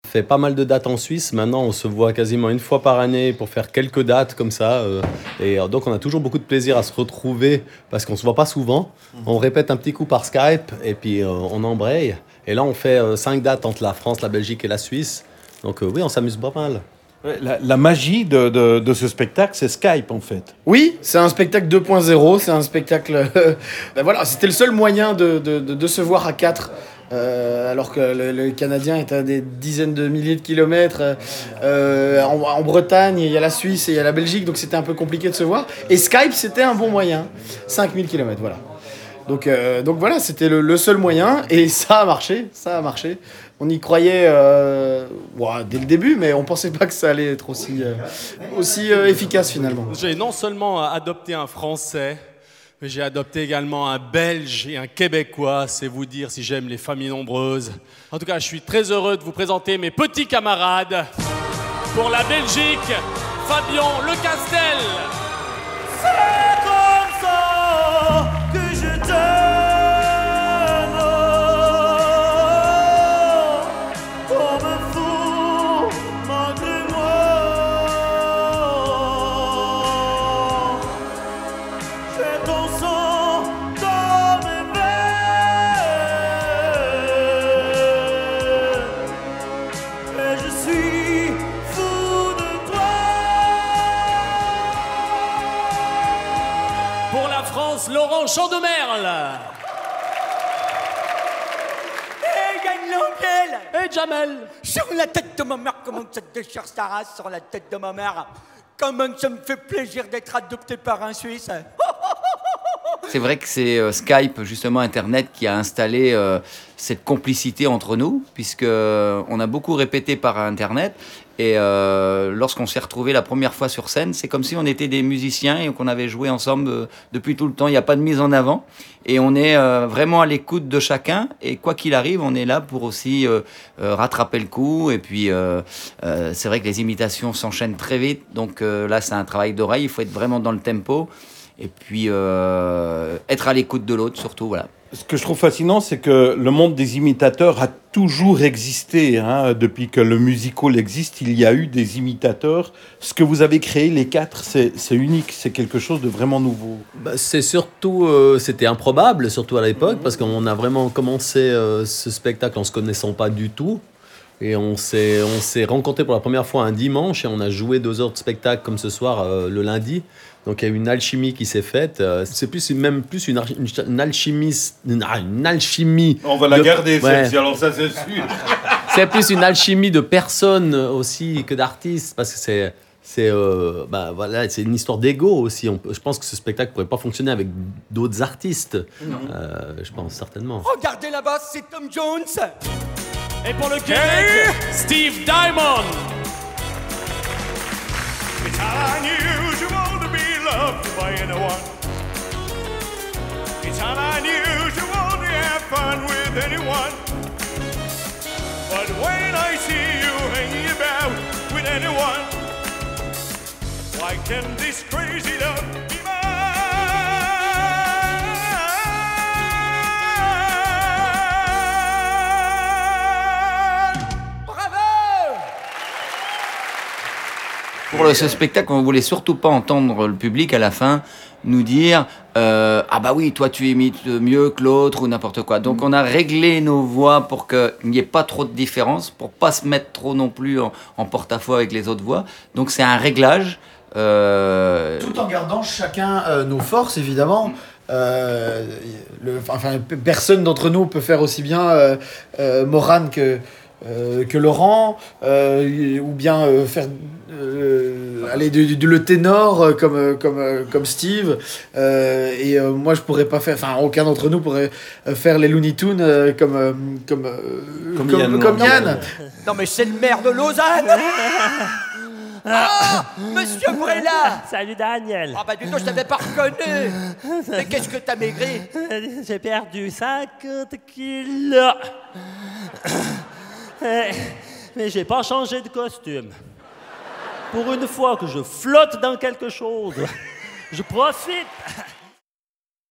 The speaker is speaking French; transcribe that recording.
fait pas mal de dates en Suisse. Maintenant, on se voit quasiment une fois par année pour faire quelques dates comme ça. Donc, on a toujours beaucoup de plaisir à se retrouver parce qu'on se voit pas souvent. On répète un petit coup par Skype et puis on embraye. Et là, on fait 5 dates entre la France, la Belgique et la Suisse. Donc oui, on s'amuse pas mal. Ouais, la magie de ce spectacle, c'est Skype en fait. Oui, c'est un spectacle 2.0, c'est un spectacle... ben voilà, c'était le seul moyen de se voir à 4, alors que le Canadien est à des dizaines de milliers de kilomètres. En Bretagne, il y a la Suisse et il y a la Belgique, donc c'était un peu compliqué de se voir. Et Skype, c'était un bon moyen. 5000 kilomètres, voilà. Donc voilà, c'était le seul moyen, et ça a marché. On y croyait dès le début, mais on pensait pas que ça allait être aussi efficace finalement. J'ai non seulement adopté un Français, mais j'ai adopté également un Belge et un Québécois. C'est vous dire si j'aime les familles nombreuses. En tout cas, je suis très heureux de vous présenter mes petits camarades. Pour la Belgique, Fabien Lecastel. C'est comme ça que je t'aime. Laurent Chandemerle. Hey, Yann Languel. Et Jamel. Sur la tête de ma mère, comment ça te déchire sa race sur la tête de ma mère. Comment ça me fait plaisir d'être adopté par un Suisse. C'est vrai que c'est Skype, justement Internet, qui a installé cette complicité entre nous, puisque on a beaucoup répété par Internet. Et lorsqu'on s'est retrouvés la première fois sur scène, c'est comme si on était des musiciens et qu'on avait joué ensemble depuis tout le temps. Il n'y a pas de mise en avant. Et on est vraiment à l'écoute de chacun. Et quoi qu'il arrive, on est là pour aussi rattraper le coup. Et puis, c'est vrai que les imitations s'enchaînent très vite. Donc là, c'est un travail d'oreille. Il faut être vraiment dans le tempo. Et puis, être à l'écoute de l'autre, surtout, voilà. Ce que je trouve fascinant, c'est que le monde des imitateurs a toujours existé. Hein. Depuis que le musical existe, il y a eu des imitateurs. Ce que vous avez créé, les 4, c'est unique. C'est quelque chose de vraiment nouveau. C'est surtout... c'était improbable, surtout à l'époque, parce qu'on a vraiment commencé ce spectacle en ne se connaissant pas du tout. Et on s'est rencontrés pour la première fois un dimanche et on a joué 2 heures de spectacle comme ce soir le lundi. Donc il y a eu une alchimie qui s'est faite. C'est même plus une alchimie. On va la garder, ouais. celle-ci, alors ça c'est sûr. C'est plus une alchimie de personnes aussi que d'artistes, parce que c'est une histoire d'ego aussi. Je pense que ce spectacle pourrait pas fonctionner avec d'autres artistes. Je pense certainement. Regardez là-bas, c'est Tom Jones. Et pour le Québec, Steve Diamond. It's unusual to be loved by anyone. It's unusual to have fun with anyone. But when I see you hanging about with anyone, why can this crazy love be mine? Pour ce spectacle, on voulait surtout pas entendre le public à la fin nous dire ah bah oui, toi tu imites mieux que l'autre ou n'importe quoi. Donc on a réglé nos voix pour qu'il n'y ait pas trop de différence, pour pas se mettre trop non plus en porte-à-faux avec les autres voix. Donc c'est un réglage. Tout en gardant chacun nos forces, évidemment. Personne d'entre nous peut faire aussi bien Moran que Laurent, ou bien faire aller le ténor comme Steve, et moi je pourrais pas faire, aucun d'entre nous pourrait faire les Looney Tunes comme Yann. Non mais c'est le maire de Lausanne. Ah, Monsieur Brella. Salut Daniel. Ah bah du coup je t'avais pas reconnu. Mais qu'est-ce que t'as maigri? J'ai perdu 50 kilos. Mais j'ai pas changé de costume. Pour une fois que je flotte dans quelque chose, je profite.